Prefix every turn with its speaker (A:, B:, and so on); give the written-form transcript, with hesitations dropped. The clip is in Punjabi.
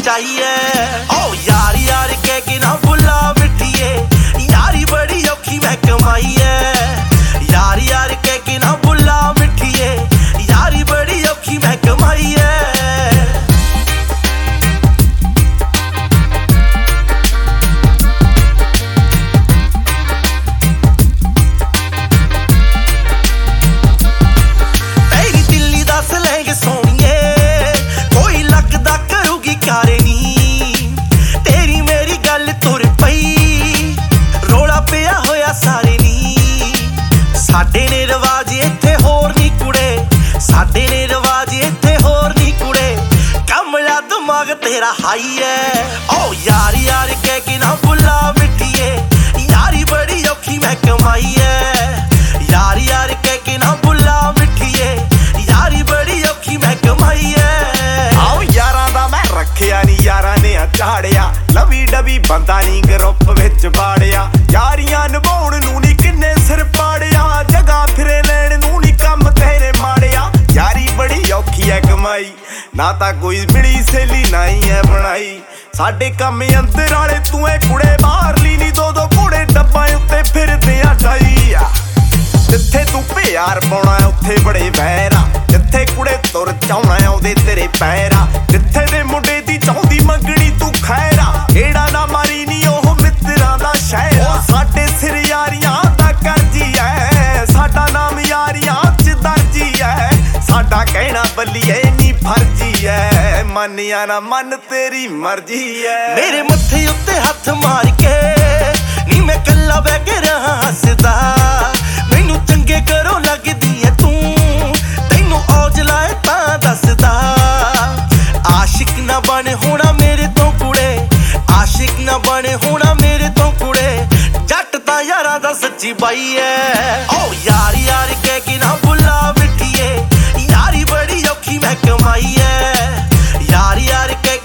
A: चाहिए। ओ यार यार कह के ना बुला मिठिए, यारी बड़ी औखी मैं कमाई है। यार यार कह के ना बुला मिठिए, यारी बड़ी औखी मैं कमाई है। ਸਾਡੇ ਨੇ ਰਿਵਾਜ ਇੱਥੇ ਹੋਰ ਨੀ ਕੁੜੇ, ਸਾਡੇ ਨੇ ਰਿਵਾਜ ਇੱਥੇ ਹੋਰ ਨੀ ਕੁੜੇ, ਕਮਲਾ ਦਿਮਾਗ ਤੇਰਾ ਹਾਈ ਐ। ਓ ਯਾਰ ਯਾਰ ਕਹਿ ਕੇ ਨਾ ਬੁਲਾ ਮਿੱਠੀਏ, ਯਾਰੀ ਬੜੀ ਔਖੀ ਮੈਂ ਕਮਾਈ ਐ। ਯਾਰ ਯਾਰ ਕਹਿ ਕੇ ਨਾ ਬੁਲਾ ਮਿੱਠੀਏ, ਯਾਰੀ ਬੜੀ ਔਖੀ ਮੈਂ ਕਮਾਈ ਐ।
B: ਆਓ ਯਾਰਾਂ ਦਾ ਮੈਂ ਰੱਖਿਆ ਨੀ, ਯਾਰਾਂ ਨੇ ਝਾੜਿਆ, ਲਵੀ ਡਵੀ ਬੰਦਾ ਨੀ ਗਰੁੱਪ ਵਿੱਚ ਬਾੜਿਆ। ਯਾਰੀਆਂ ਨਿਭਾਉਣ ਨੂੰ ਨੀ ਕਿੰਨੇ ਸਿਰ ਪਾੜਿਆ, ਜਗ੍ਹਾ ਫਿਰੇ ਲੈਣ ਨੂੰ ਨੀ ਕੰਮ ਤੇਰੇ ਮਾੜਿਆ। ਯਾਰੀ ਬੜੀ ਔਖੀ ਐ ਕਮਾਈ, ਨਾ ਤਾਂ ਕੋਈ ਮਿਲੀ ਸੇਲੀ ਨਹੀਂ ਐ ਬਣਾਈ। ਸਾਡੇ ਕੰਮ ਅੰਦਰ ਵਾਲੇ ਤੂੰ ਐ ਕੁੜੇ, ਬਾਹਰਲੀ ਨੀ ਦੋ ਦੋ ਕੁੜੇ ਡੱਬਾਂ ਉੱਤੇ ਫਿਰਦੇ ਆ ਡਾਈ ਆ। ਜਿੱਥੇ ਤੂੰ ਪਿਆਰ ਪਾਉਣਾ ਉੱਥੇ ਬੜੇ ਵੈਰ ਆ, ਜਿੱਥੇ ਕੁੜੇ ਤੁਰ ਚਾਉਣਾ ਆਉਂਦੇ ਤੇਰੇ ਪੈਰ ਆ। ਜਿੱਥੇ ਦੇ ਮੁੰਡੇ ਦੀ ਚਾਹੁੰਦੀ ਮੰਗਣੀ ਤੂੰ ਖੈਰ ਆ, ਕਿਹੜਾ ਨਾ ਮਾਰੀ ਨੀ ਉਹ ਮਿੱਤਰਾਂ ਦਾ ਸ਼ਹਿਰ ਆ। ਸਾਡੇ ਸਿਰ ਯਾਰੀਆਂ ਦਾ ਕਰਜੀ ਐ, ਸਾਡਾ ਨਾਮ ਯਾਰੀਆਂ ਚ ਦਰਜੀ ਐ। ਸਾਡਾ ਕਹਿਣਾ ਬੱਲੀਏ ਨੀ ਫਰਜੀ ਐ, ਮੰਨਿਆ ਨਾ ਮੰਨ ਤੇਰੀ ਮਰਜੀ ਐ।
A: ਮੇਰੇ ਮੱਥੇ ਉੱਤੇ ਹੱਥ ਮਾਰ ਕੇ ਨੀ ਮੈਂ ਕੱਲਾ ਬਹਿ ਕੇ ਰਹਾ ਹੱਸਦਾ। ਮੈਨੂੰ ਚੰਗੇ ਕਰੋ ਲੱਗਦੀ ਐ ਤੂੰ, ਤੈਨੂੰ ਔਜ ਲਾਏ ਤਾਂ ਦੱਸਦਾ। ਆਸ਼ਿਕ ਨਾ ਬਣ ਹੋਣਾ ਮੇਰੇ ਤੋਂ ਕੁੜੇ, ਆਸ਼ਿਕ ਨਾ ਬਣ ਹੋਣਾ ਮੇਰੇ ਤੋਂ ਕੁੜੇ, ਜੱਟ ਤਾਂ ਯਾਰਾਂ ਦਾ ਸੱਚੀ ਬਾਈ ਐ। ਓ ਯਾਰ ਯਾਰ ਕਹਿ ਕੇ ਨਾ ਬੁਲਾ ਮਿੱਠੀਏ, ਯਾਰੀ ਬੜੀ ਔਖੀ ਮੈਂ ਕਮਾਈ ਐ। ਯਾਰ ਯਾਰ ਕਹਿ